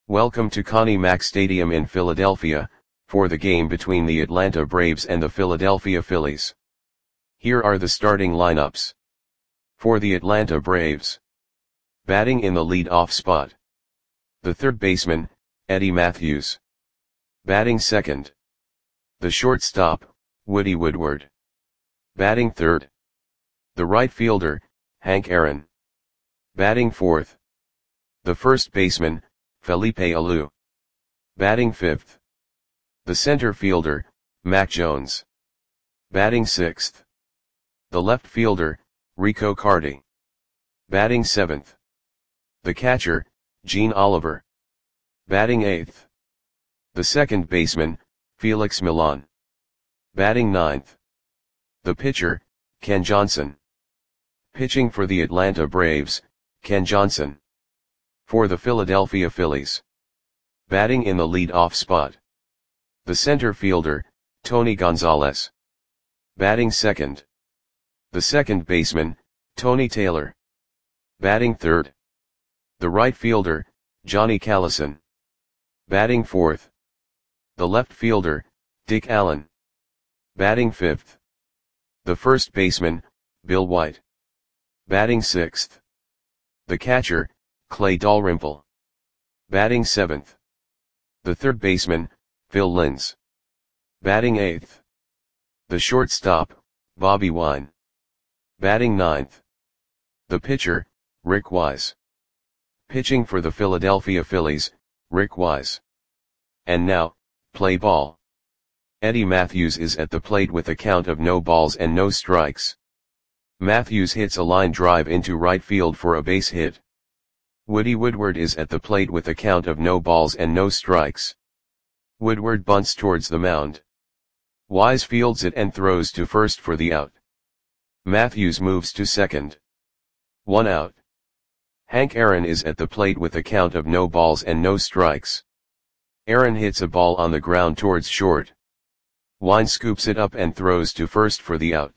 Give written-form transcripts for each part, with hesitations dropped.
Welcome to Connie Mack Stadium in Philadelphia, for the game between the Atlanta Braves and the Philadelphia Phillies. Here are the starting lineups. For the Atlanta Braves. Batting in the lead-off spot. The third baseman, Eddie Mathews. Batting second. The shortstop, Woody Woodward. Batting third. The right fielder, Hank Aaron. Batting fourth. The first baseman, Felipe Alou. Batting fifth. The center fielder, Mac Jones. Batting sixth. The left fielder, Rico Carty. Batting seventh. The catcher, Gene Oliver. Batting eighth. The second baseman, Felix Millan. Batting ninth. The pitcher, Ken Johnson. Pitching for the Atlanta Braves, Ken Johnson. For the Philadelphia Phillies. Batting in the lead-off spot. The center fielder, Tony Gonzalez. Batting second. The second baseman, Tony Taylor. Batting third. The right fielder, Johnny Callison. Batting fourth. The left fielder, Dick Allen. Batting fifth. The first baseman, Bill White. Batting sixth. The catcher, Clay Dalrymple. Batting seventh. The third baseman, Phil Linz. Batting eighth. The shortstop, Bobby Wine. Batting ninth. The pitcher, Rick Wise. Pitching for the Philadelphia Phillies, Rick Wise. And now, play ball. Eddie Mathews is at the plate with a count of no balls and no strikes. Mathews hits a line drive into right field for a base hit. Woody Woodward is at the plate with a count of no balls and no strikes. Woodward bunts towards the mound. Wise fields it and throws to first for the out. Mathews moves to second. 1 out. Hank Aaron is at the plate with a count of no balls and no strikes. Aaron hits a ball on the ground towards short. Wine scoops it up and throws to first for the out.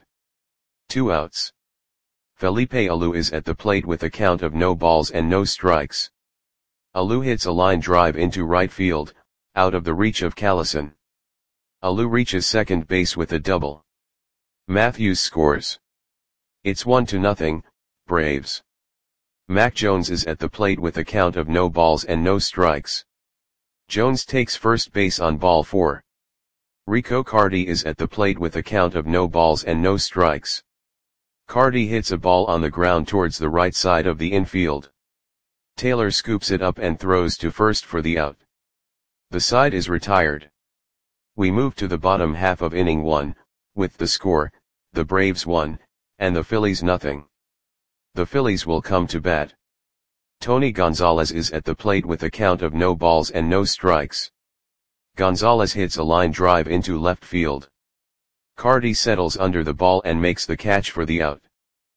2 outs. Felipe Alou is at the plate with a count of no balls and no strikes. Alou hits a line drive into right field, out of the reach of Callison. Alou reaches second base with a double. Mathews scores. It's 1-0, Braves. Mac Jones is at the plate with a count of no balls and no strikes. Jones takes first base on ball 4. Rico Carty is at the plate with a count of no balls and no strikes. Carty hits a ball on the ground towards the right side of the infield. Taylor scoops it up and throws to first for the out. The side is retired. We move to the bottom half of inning 1, with the score, the Braves 1, and the Phillies 0. The Phillies will come to bat. Tony Gonzalez is at the plate with a count of no balls and no strikes. Gonzalez hits a line drive into left field. Carty settles under the ball and makes the catch for the out.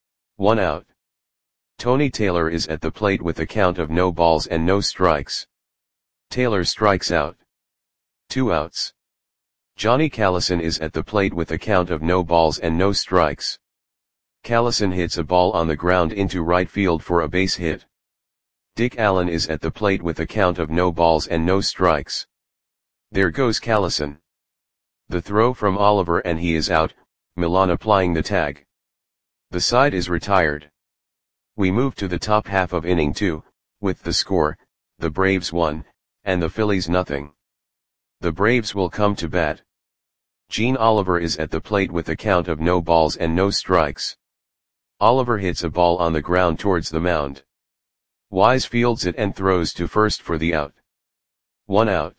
1 out. Tony Taylor is at the plate with a count of no balls and no strikes. Taylor strikes out. 2 outs. Johnny Callison is at the plate with a count of no balls and no strikes. Callison hits a ball on the ground into right field for a base hit. Dick Allen is at the plate with a count of no balls and no strikes. There goes Callison. The throw from Oliver and he is out, Millan applying the tag. The side is retired. We move to the top half of inning 2, with the score, the Braves 1, and the Phillies 0. The Braves will come to bat. Gene Oliver is at the plate with a count of no balls and no strikes. Oliver hits a ball on the ground towards the mound. Wise fields it and throws to first for the out. 1 out.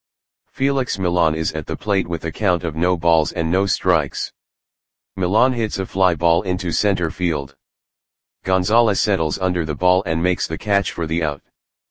Felix Millan is at the plate with a count of no balls and no strikes. Millan hits a fly ball into center field. Gonzalez settles under the ball and makes the catch for the out.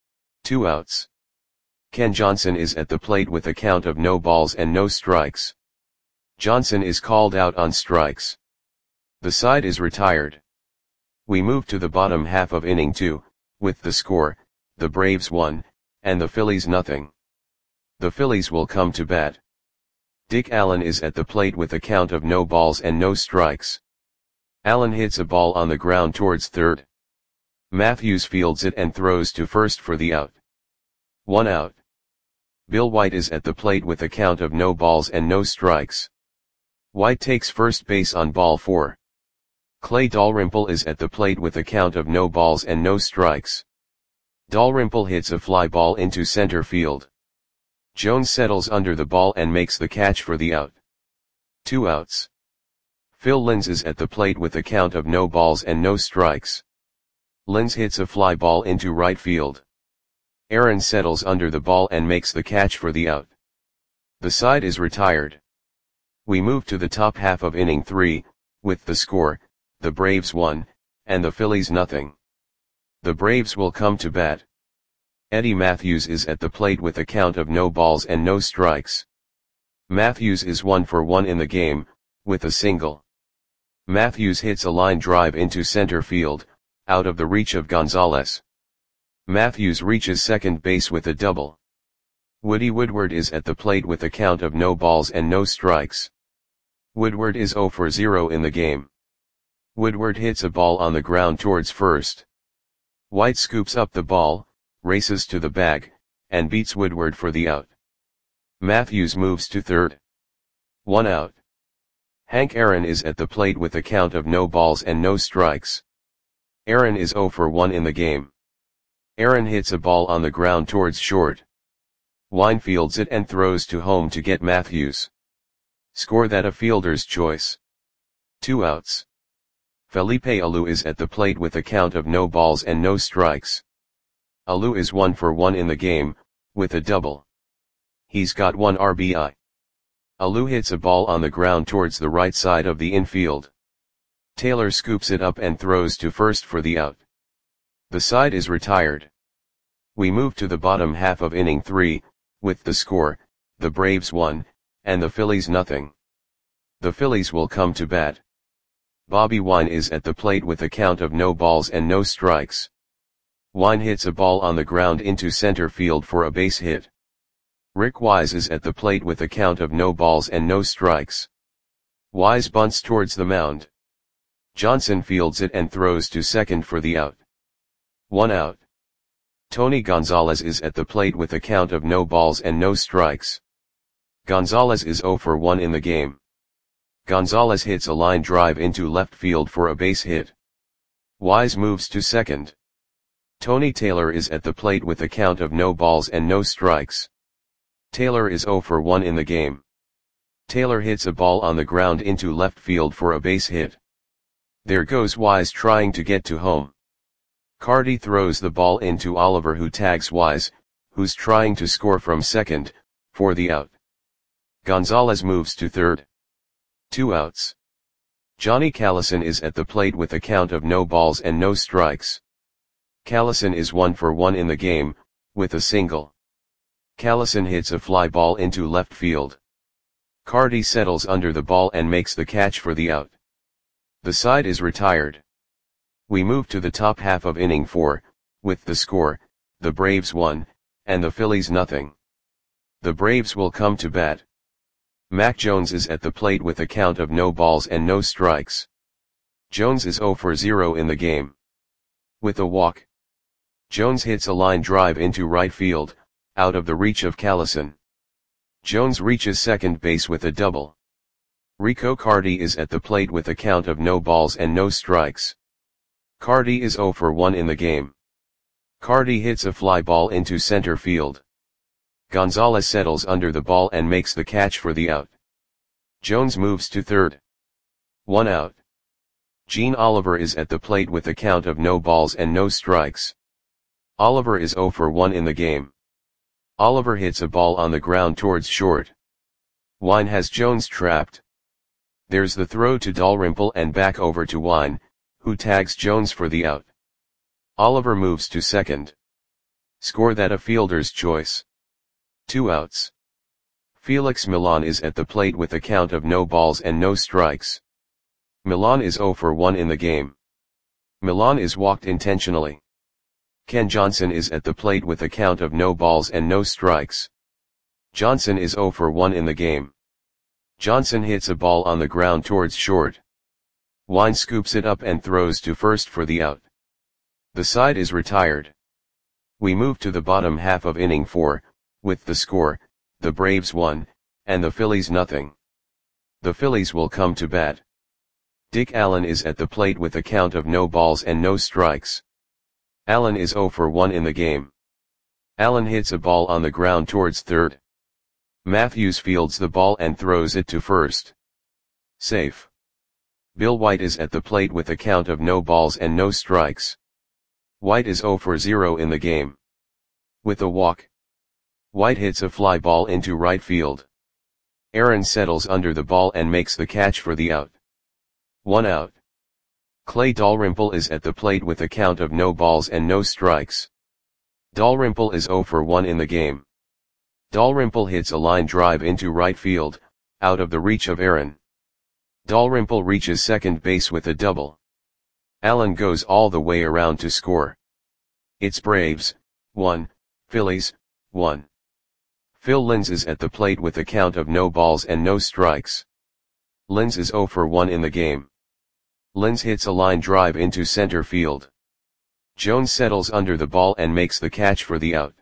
2 outs. Ken Johnson is at the plate with a count of no balls and no strikes. Johnson is called out on strikes. The side is retired. We move to the bottom half of inning 2, with the score, the Braves 1, and the Phillies 0. The Phillies will come to bat. Dick Allen is at the plate with a count of no balls and no strikes. Allen hits a ball on the ground towards third. Mathews fields it and throws to first for the out. 1 out. Bill White is at the plate with a count of no balls and no strikes. White takes first base on ball 4. Clay Dalrymple is at the plate with a count of no balls and no strikes. Dalrymple hits a fly ball into center field. Jones settles under the ball and makes the catch for the out. 2 outs. Phil Linz is at the plate with a count of no balls and no strikes. Linz hits a fly ball into right field. Aaron settles under the ball and makes the catch for the out. The side is retired. We move to the top half of inning 3, with the score, the Braves 1, and the Phillies nothing. The Braves will come to bat. Eddie Matthews is at the plate with a count of no balls and no strikes. Matthews is 1 for 1 in the game, with a single. Matthews hits a line drive into center field, out of the reach of Gonzalez. Matthews reaches second base with a double. Woody Woodward is at the plate with a count of no balls and no strikes. Woodward is 0 for 0 in the game. Woodward hits a ball on the ground towards first. White scoops up the ball, races to the bag, and beats Woodward for the out. Matthews moves to third. 1 out. Hank Aaron is at the plate with a count of no balls and no strikes. Aaron is 0 for 1 in the game. Aaron hits a ball on the ground towards short. Wine fields it and throws to home to get Matthews. Score that a fielder's choice. 2 outs. Felipe Alou is at the plate with a count of no balls and no strikes. Alou is 1 for 1 in the game, with a double. He's got 1 RBI. Alou hits a ball on the ground towards the right side of the infield. Taylor scoops it up and throws to first for the out. The side is retired. We move to the bottom half of inning 3, with the score, the Braves 1, and the Phillies nothing. The Phillies will come to bat. Bobby Wine is at the plate with a count of no balls and no strikes. Wine hits a ball on the ground into center field for a base hit. Rick Wise is at the plate with a count of no balls and no strikes. Wise bunts towards the mound. Johnson fields it and throws to second for the out. 1 out. Tony Gonzalez is at the plate with a count of no balls and no strikes. Gonzalez is 0 for 1 in the game. Gonzalez hits a line drive into left field for a base hit. Wise moves to second. Tony Taylor is at the plate with a count of no balls and no strikes. Taylor is 0 for 1 in the game. Taylor hits a ball on the ground into left field for a base hit. There goes Wise trying to get to home. Carty throws the ball into Oliver, who tags Wise, who's trying to score from second, for the out. Gonzalez moves to third. 2 outs. Johnny Callison is at the plate with a count of no balls and no strikes. Callison is 1 for 1 in the game, with a single. Callison hits a fly ball into left field. Carty settles under the ball and makes the catch for the out. The side is retired. We move to the top half of inning 4, with the score, the Braves 1, and the Phillies nothing. The Braves will come to bat. Mac Jones is at the plate with a count of no balls and no strikes. Jones is 0 for 0 in the game. With a walk. Jones hits a line drive into right field, out of the reach of Callison. Jones reaches second base with a double. Rico Carty is at the plate with a count of no balls and no strikes. Carty is 0 for 1 in the game. Carty hits a fly ball into center field. Gonzalez settles under the ball and makes the catch for the out. Jones moves to third. 1 out. Gene Oliver is at the plate with a count of no balls and no strikes. Oliver is 0 for 1 in the game. Oliver hits a ball on the ground towards short. Wine has Jones trapped. There's the throw to Dalrymple and back over to Wine, who tags Jones for the out. Oliver moves to second. Score that a fielder's choice. 2 outs. Felix Millan is at the plate with a count of no balls and no strikes. Millan is 0 for 1 in the game. Millan is walked intentionally. Ken Johnson is at the plate with a count of no balls and no strikes. Johnson is 0 for 1 in the game. Johnson hits a ball on the ground towards short. Wine scoops it up and throws to first for the out. The side is retired. We move to the bottom half of inning 4, with the score, the Braves 1, and the Phillies nothing. The Phillies will come to bat. Dick Allen is at the plate with a count of no balls and no strikes. Allen is 0 for 1 in the game. Allen hits a ball on the ground towards third. Matthews fields the ball and throws it to first. Safe. Bill White is at the plate with a count of no balls and no strikes. White is 0 for 0 in the game. With a walk, White hits a fly ball into right field. Aaron settles under the ball and makes the catch for the out. 1 out. Clay Dalrymple is at the plate with a count of no balls and no strikes. Dalrymple is 0 for 1 in the game. Dalrymple hits a line drive into right field, out of the reach of Aaron. Dalrymple reaches second base with a double. Allen goes all the way around to score. It's Braves, 1, Phillies, 1. Phil Linz is at the plate with a count of no balls and no strikes. Linz is 0 for 1 in the game. Linz hits a line drive into center field. Jones settles under the ball and makes the catch for the out.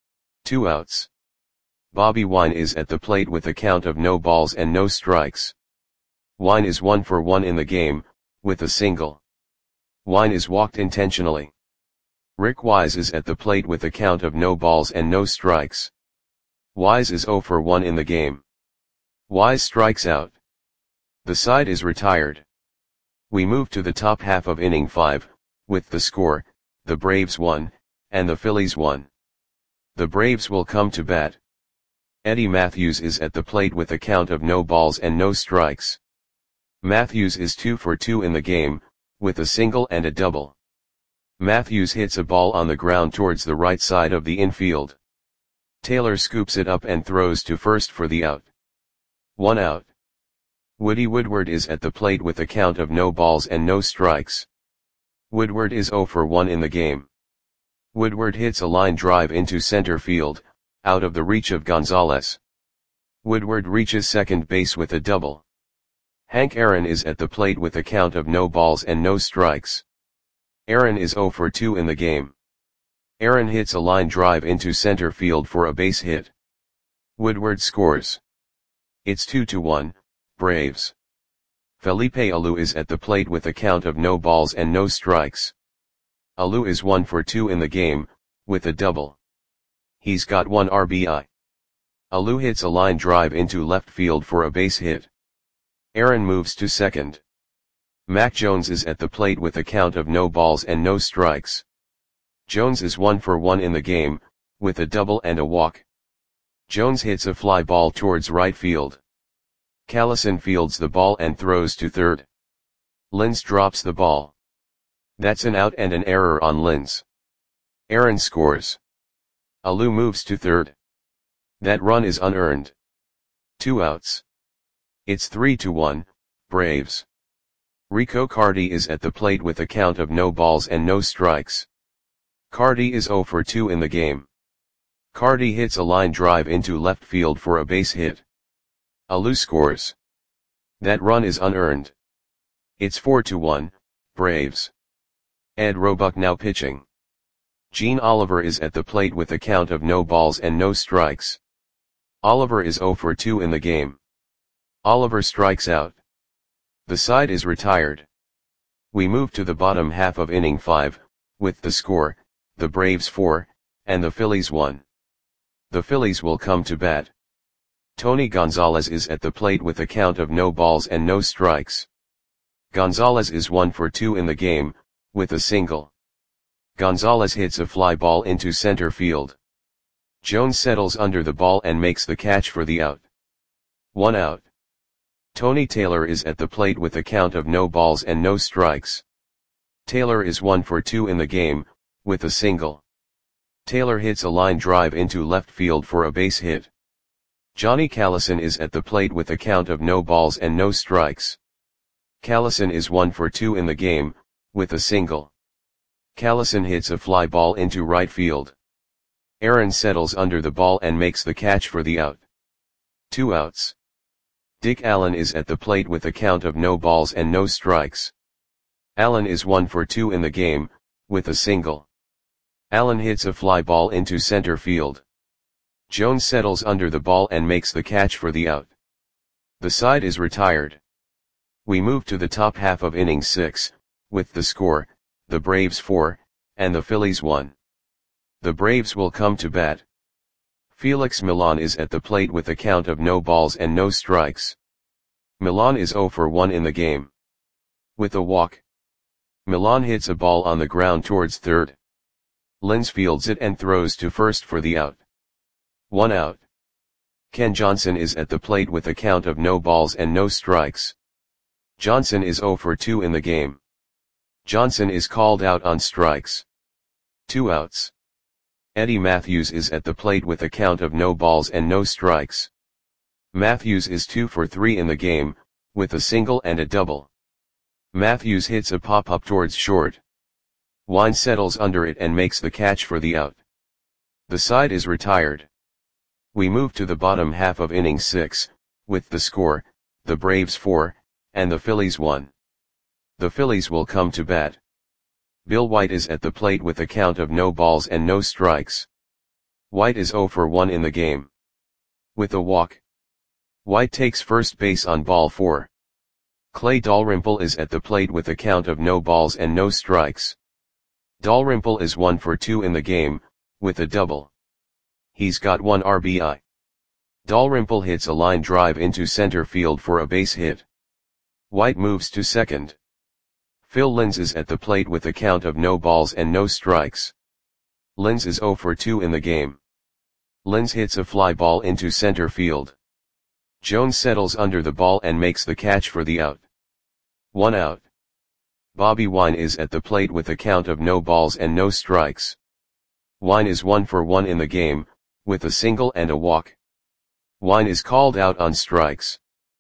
2 outs. Bobby Wine is at the plate with a count of no balls and no strikes. Wine is 1 for 1 in the game, with a single. Wine is walked intentionally. Rick Wise is at the plate with a count of no balls and no strikes. Wise is 0 for 1 in the game. Wise strikes out. The side is retired. We move to the top half of inning 5, with the score, the Braves 1, and the Phillies 1. The Braves will come to bat. Eddie Matthews is at the plate with a count of no balls and no strikes. Matthews is 2 for 2 in the game, with a single and a double. Matthews hits a ball on the ground towards the right side of the infield. Taylor scoops it up and throws to first for the out. 1 out. Woody Woodward is at the plate with a count of no balls and no strikes. Woodward is 0 for 1 in the game. Woodward hits a line drive into center field, out of the reach of Gonzalez. Woodward reaches second base with a double. Hank Aaron is at the plate with a count of no balls and no strikes. Aaron is 0 for 2 in the game. Aaron hits a line drive into center field for a base hit. Woodward scores. It's 2-1, Braves. Felipe Alou is at the plate with a count of no balls and no strikes. Alou is 1 for 2 in the game, with a double. He's got 1 RBI. Alou hits a line drive into left field for a base hit. Aaron moves to second. Mac Jones is at the plate with a count of no balls and no strikes. Jones is 1 for 1 in the game, with a double and a walk. Jones hits a fly ball towards right field. Callison fields the ball and throws to third. Linz drops the ball. That's an out and an error on Linz. Aaron scores. Alou moves to third. That run is unearned. 2 outs. It's 3-1, Braves. Rico Cardi is at the plate with a count of no balls and no strikes. Cardi is 0 for 2 in the game. Cardi hits a line drive into left field for a base hit. Alou scores. That run is unearned. It's 4-1, Braves. Ed Roebuck now pitching. Gene Oliver is at the plate with a count of no balls and no strikes. Oliver is 0 for 2 in the game. Oliver strikes out. The side is retired. We move to the bottom half of inning 5, with the score, the Braves 4, and the Phillies 1. The Phillies will come to bat. Tony Gonzalez is at the plate with a count of no balls and no strikes. Gonzalez is 1 for 2 in the game, with a single. Gonzalez hits a fly ball into center field. Jones settles under the ball and makes the catch for the out. 1 out. Tony Taylor is at the plate with a count of no balls and no strikes. Taylor is 1 for 2 in the game, with a single. Taylor hits a line drive into left field for a base hit. Johnny Callison is at the plate with a count of no balls and no strikes. Callison is 1 for 2 in the game, with a single. Callison hits a fly ball into right field. Aaron settles under the ball and makes the catch for the out. 2 outs. Dick Allen is at the plate with a count of no balls and no strikes. Allen is 1 for 2 in the game, with a single. Allen hits a fly ball into center field. Jones settles under the ball and makes the catch for the out. The side is retired. We move to the top half of inning 6, with the score, the Braves 4, and the Phillies 1. The Braves will come to bat. Felix Millan is at the plate with a count of no balls and no strikes. Millan is 0 for 1 in the game. With a walk, Millan hits a ball on the ground towards third. Lins fields it and throws to first for the out. 1 out. Ken Johnson is at the plate with a count of no balls and no strikes. Johnson is 0 for 2 in the game. Johnson is called out on strikes. 2 outs. Eddie Matthews is at the plate with a count of no balls and no strikes. Matthews is 2 for 3 in the game, with a single and a double. Matthews hits a pop-up towards short. Wine settles under it and makes the catch for the out. The side is retired. We move to the bottom half of inning 6, with the score, the Braves 4, and the Phillies 1. The Phillies will come to bat. Bill White is at the plate with a count of no balls and no strikes. White is 0 for 1 in the game. With a walk, White takes first base on ball 4. Clay Dalrymple is at the plate with a count of no balls and no strikes. Dalrymple is 1 for 2 in the game, with a double. He's got 1 RBI. Dalrymple hits a line drive into center field for a base hit. White moves to second. Phil Lins is at the plate with a count of no balls and no strikes. Lins is 0 for 2 in the game. Lins hits a fly ball into center field. Jones settles under the ball and makes the catch for the out. 1 out. Bobby Wine is at the plate with a count of no balls and no strikes. Wine is 1 for 1 in the game, with a single and a walk. Wine is called out on strikes.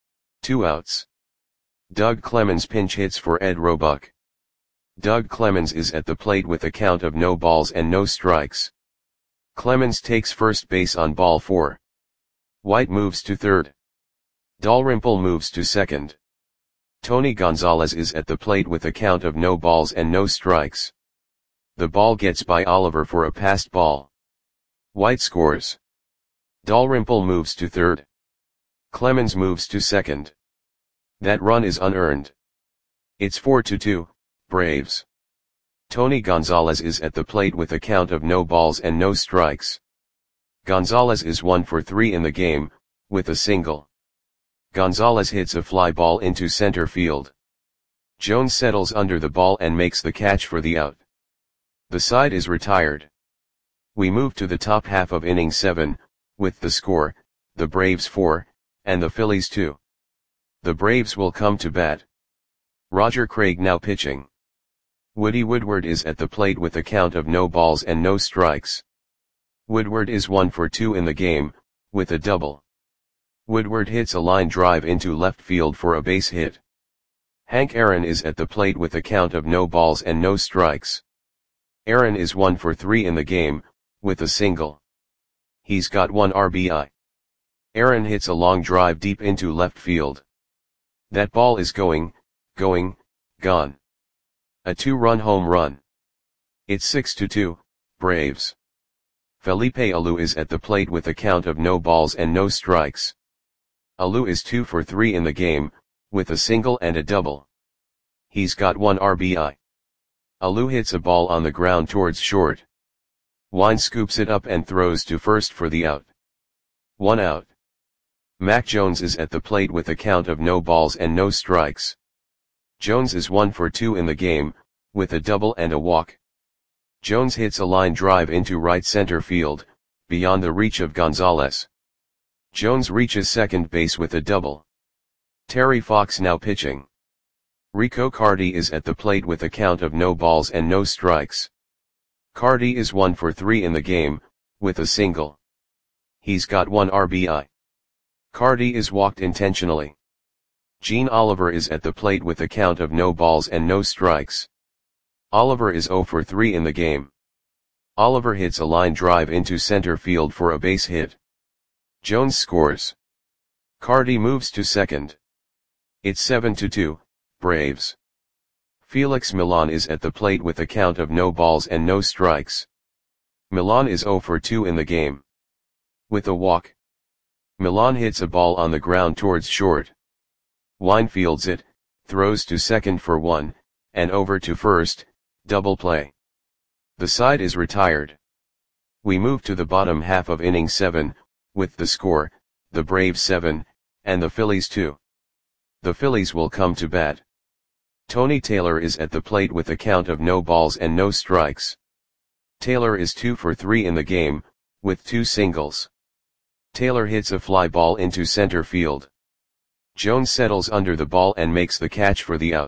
2 outs. Doug Clemens pinch hits for Ed Roebuck. Doug Clemens is at the plate with a count of no balls and no strikes. Clemens takes first base on ball 4. White moves to third. Dalrymple moves to second. Tony Gonzalez is at the plate with a count of no balls and no strikes. The ball gets by Oliver for a passed ball. White scores. Dalrymple moves to third. Clemens moves to second. That run is unearned. It's 4-2, Braves. Tony Gonzalez is at the plate with a count of no balls and no strikes. Gonzalez is 1 for 3 in the game, with a single. Gonzalez hits a fly ball into center field. Jones settles under the ball and makes the catch for the out. The side is retired. We move to the top half of inning 7, with the score, the Braves 4, and the Phillies 2. The Braves will come to bat. Roger Craig now pitching. Woody Woodward is at the plate with a count of no balls and no strikes. Woodward is 1 for 2 in the game, with a double. Woodward hits a line drive into left field for a base hit. Hank Aaron is at the plate with a count of no balls and no strikes. Aaron is 1 for 3 in the game, with a single. He's got 1 RBI. Aaron hits a long drive deep into left field. That ball is going, gone. A 2-run home run. It's 6-2, Braves. Felipe Alou is at the plate with a count of no balls and no strikes. Alou is 2 for 3 in the game, with a single and a double. He's got 1 RBI. Alou hits a ball on the ground towards short. Wine scoops it up and throws to first for the out. 1 out. Mac Jones is at the plate with a count of no balls and no strikes. Jones is 1 for 2 in the game, with a double and a walk. Jones hits a line drive into right center field, beyond the reach of Gonzalez. Jones reaches second base with a double. Terry Fox now pitching. Rico Cardi is at the plate with a count of no balls and no strikes. Cardi is 1 for 3 in the game, with a single. He's got 1 RBI. Cardi is walked intentionally. Gene Oliver is at the plate with a count of no balls and no strikes. Oliver is 0 for 3 in the game. Oliver hits a line drive into center field for a base hit. Jones scores. Cardi moves to second. It's 7-2, Braves. Felix Millan is at the plate with a count of no balls and no strikes. Milan is 0 for 2 in the game. With a walk, Milan hits a ball on the ground towards short. Wine fields it, throws to second for 1, and over to first, double play. The side is retired. We move to the bottom half of inning 7, with the score, the Braves 7, and the Phillies 2. The Phillies will come to bat. Tony Taylor is at the plate with a count of no balls and no strikes. Taylor is 2 for 3 in the game, with 2 singles. Taylor hits a fly ball into center field. Jones settles under the ball and makes the catch for the out.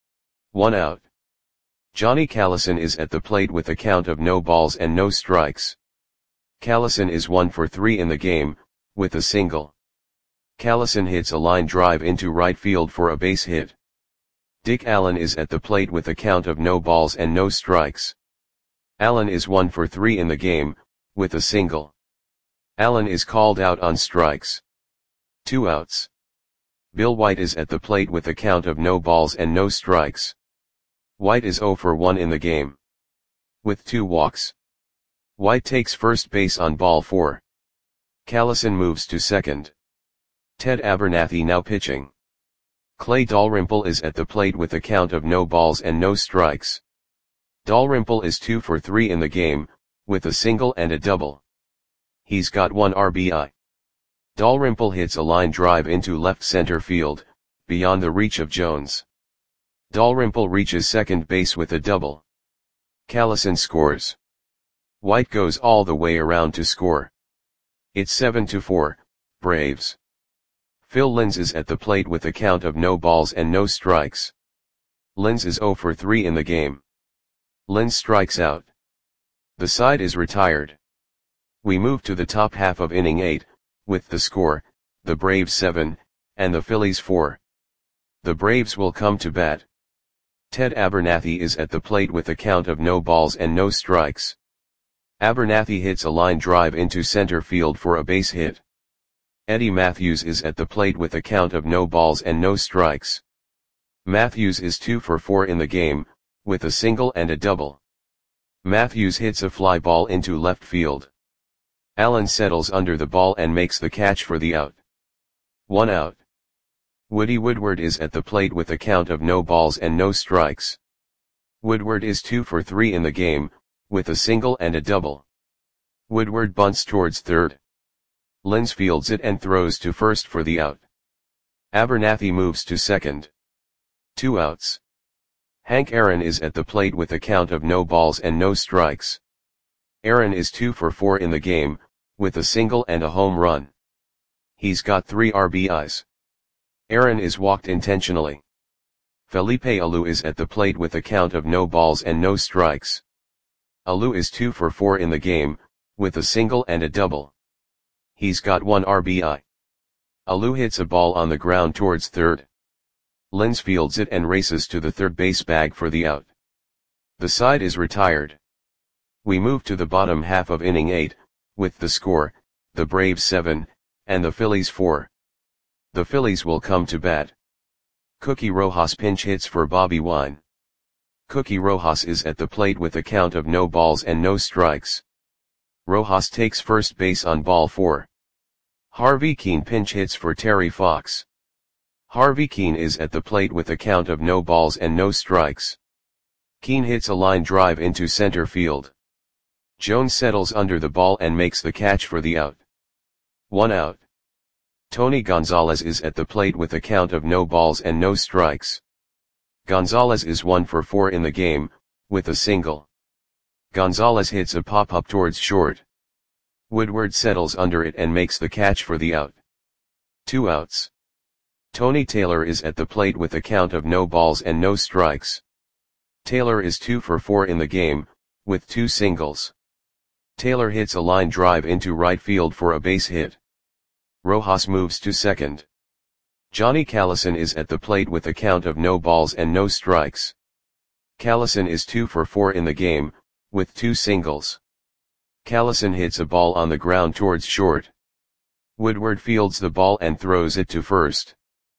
1 out. Johnny Callison is at the plate with a count of no balls and no strikes. Callison is 1 for 3 in the game, with a single. Callison hits a line drive into right field for a base hit. Dick Allen is at the plate with a count of no balls and no strikes. Allen is 1 for 3 in the game, with a single. Allen is called out on strikes. 2 outs. Bill White is at the plate with a count of no balls and no strikes. White is 0 for 1 in the game. With 2 walks. White takes first base on ball 4. Callison moves to second. Ted Abernathy now pitching. Clay Dalrymple is at the plate with a count of no balls and no strikes. Dalrymple is 2 for 3 in the game, with a single and a double. He's got 1 RBI. Dalrymple hits a line drive into left center field, beyond the reach of Jones. Dalrymple reaches second base with a double. Callison scores. White goes all the way around to score. It's 7-4, Braves. Phil Linz is at the plate with a count of no balls and no strikes. Linz is 0 for 3 in the game. Linz strikes out. The side is retired. We move to the top half of inning 8, with the score, the Braves 7, and the Phillies 4. The Braves will come to bat. Ted Abernathy is at the plate with a count of no balls and no strikes. Abernathy hits a line drive into center field for a base hit. Eddie Matthews is at the plate with a count of no balls and no strikes. Matthews is 2 for 4 in the game, with a single and a double. Matthews hits a fly ball into left field. Allen settles under the ball and makes the catch for the out. 1 out. Woody Woodward is at the plate with a count of no balls and no strikes. Woodward is 2 for 3 in the game, with a single and a double. Woodward bunts towards third. Linz fields it and throws to first for the out. Abernathy moves to second. 2 outs. Hank Aaron is at the plate with a count of no balls and no strikes. Aaron is 2 for 4 in the game, with a single and a home run. He's got 3 RBIs. Aaron is walked intentionally. Felipe Alou is at the plate with a count of no balls and no strikes. Alou is 2 for 4 in the game, with a single and a double. He's got 1 RBI. Alou hits a ball on the ground towards third. Linz fields it and races to the third base bag for the out. The side is retired. We move to the bottom half of inning 8, with the score, the Braves 7, and the Phillies 4. The Phillies will come to bat. Cookie Rojas pinch hits for Bobby Wine. Cookie Rojas is at the plate with a count of no balls and no strikes. Rojas takes first base on ball 4. Harvey Keene pinch hits for Terry Fox. Harvey Keene is at the plate with a count of no balls and no strikes. Keene hits a line drive into center field. Jones settles under the ball and makes the catch for the out. 1 out. Tony Gonzalez is at the plate with a count of no balls and no strikes. Gonzalez is 1 for 4 in the game, with a single. Gonzalez hits a pop-up towards short. Woodward settles under it and makes the catch for the out. 2 outs. Tony Taylor is at the plate with a count of no balls and no strikes. Taylor is 2 for 4 in the game, with 2 singles. Taylor hits a line drive into right field for a base hit. Rojas moves to second. Johnny Callison is at the plate with a count of no balls and no strikes. Callison is 2 for 4 in the game, with 2 singles. Callison hits a ball on the ground towards short. Woodward fields the ball and throws it to first.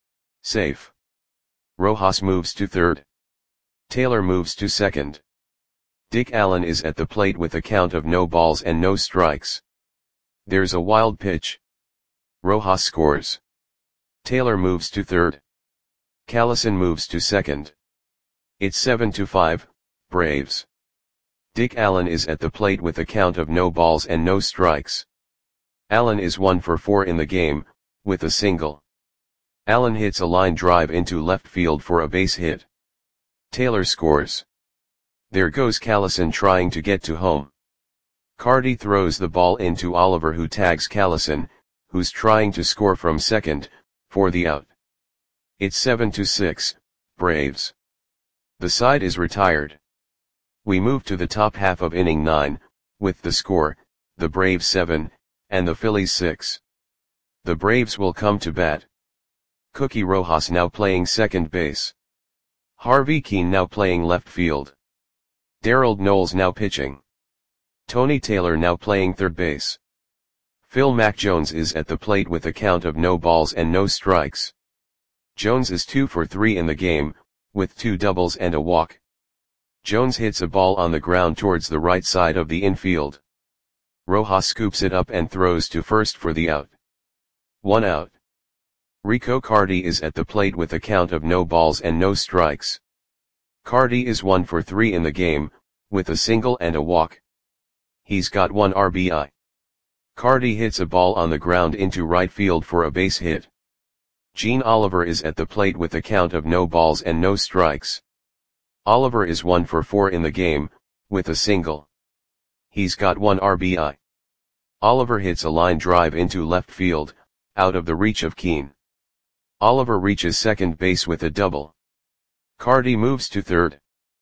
Safe. Rojas moves to third. Taylor moves to second. Dick Allen is at the plate with a count of no balls and no strikes. There's a wild pitch. Rojas scores. Taylor moves to third. Callison moves to second. It's 7-5, Braves. Dick Allen is at the plate with a count of no balls and no strikes. Allen is 1 for 4 in the game, with a single. Allen hits a line drive into left field for a base hit. Taylor scores. There goes Callison trying to get to home. Carty throws the ball into Oliver, who tags Callison, who's trying to score from second, for the out. It's 7-6, Braves. The side is retired. We move to the top half of inning 9, with the score, the Braves 7, and the Phillies 6. The Braves will come to bat. Cookie Rojas now playing second base. Harvey Keene now playing left field. Darrell Knowles now pitching. Tony Taylor now playing third base. Phil Mac Jones is at the plate with a count of no balls and no strikes. Jones is 2 for 3 in the game, with 2 doubles and a walk. Jones hits a ball on the ground towards the right side of the infield. Rojas scoops it up and throws to first for the out. 1 out. Rico Carty is at the plate with a count of no balls and no strikes. Carty is 1 for 3 in the game, with a single and a walk. He's got 1 RBI. Carty hits a ball on the ground into right field for a base hit. Gene Oliver is at the plate with a count of no balls and no strikes. Oliver is 1 for 4 in the game, with a single. He's got 1 RBI. Oliver hits a line drive into left field, out of the reach of Keene. Oliver reaches second base with a double. Carty moves to third.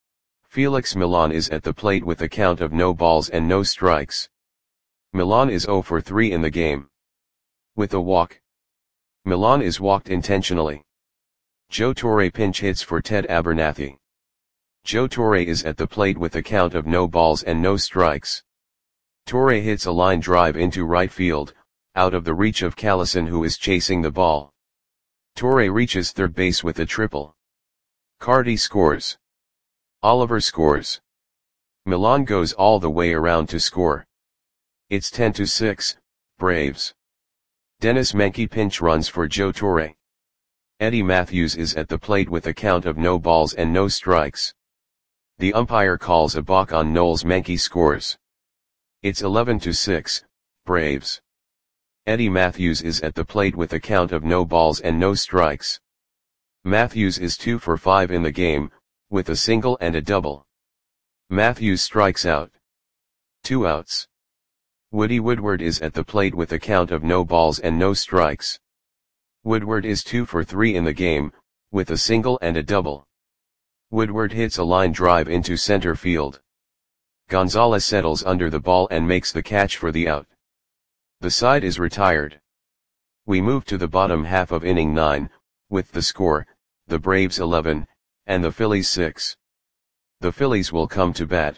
Felix Millan is at the plate with a count of no balls and no strikes. Millan is 0 for 3 in the game. With a walk. Millan is walked intentionally. Joe Torre pinch hits for Ted Abernathy. Joe Torre is at the plate with a count of no balls and no strikes. Torre hits a line drive into right field, out of the reach of Callison, who is chasing the ball. Torre reaches third base with a triple. Carty scores. Oliver scores. Millan goes all the way around to score. It's 10-6, Braves. Dennis Menke pinch runs for Joe Torre. Eddie Matthews is at the plate with a count of no balls and no strikes. The umpire calls a balk on Knowles. Menke scores. It's 11-6, Braves. Eddie Matthews is at the plate with a count of no balls and no strikes. Matthews is 2 for 5 in the game, with a single and a double. Matthews strikes out. 2 outs. Woody Woodward is at the plate with a count of no balls and no strikes. Woodward is 2 for 3 in the game, with a single and a double. Woodward hits a line drive into center field. Gonzalez settles under the ball and makes the catch for the out. The side is retired. We move to the bottom half of inning 9, with the score, the Braves 11, and the Phillies 6. The Phillies will come to bat.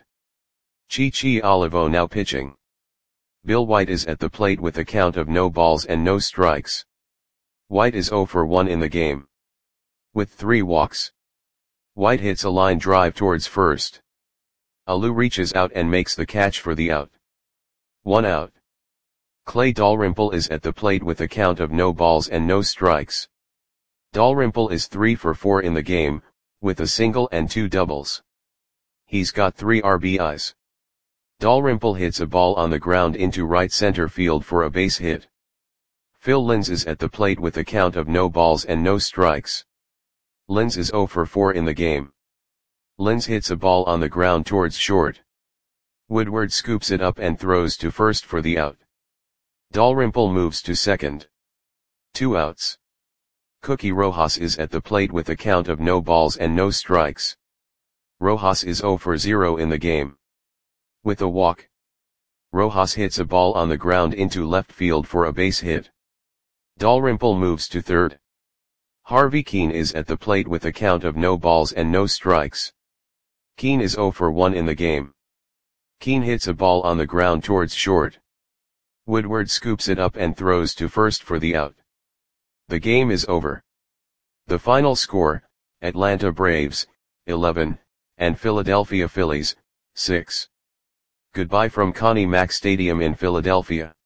Chichi Olivo now pitching. Bill White is at the plate with a count of no balls and no strikes. White is 0 for 1 in the game. With 3 walks. White hits a line drive towards first. Alou reaches out and makes the catch for the out. 1 out. Clay Dalrymple is at the plate with a count of no balls and no strikes. Dalrymple is 3 for 4 in the game, with a single and 2 doubles. He's got 3 RBIs. Dalrymple hits a ball on the ground into right center field for a base hit. Phil Linz is at the plate with a count of no balls and no strikes. Linz is 0 for 4 in the game. Linz hits a ball on the ground towards short. Woodward scoops it up and throws to first for the out. Dalrymple moves to second. 2 outs. Cookie Rojas is at the plate with a count of no balls and no strikes. Rojas is 0 for 0 in the game. With a walk. Rojas hits a ball on the ground into left field for a base hit. Dalrymple moves to third. Harvey Keene is at the plate with a count of no balls and no strikes. Keene is 0 for 1 in the game. Keene hits a ball on the ground towards short. Woodward scoops it up and throws to first for the out. The game is over. The final score, Atlanta Braves, 11, and Philadelphia Phillies, 6. Goodbye from Connie Mack Stadium in Philadelphia.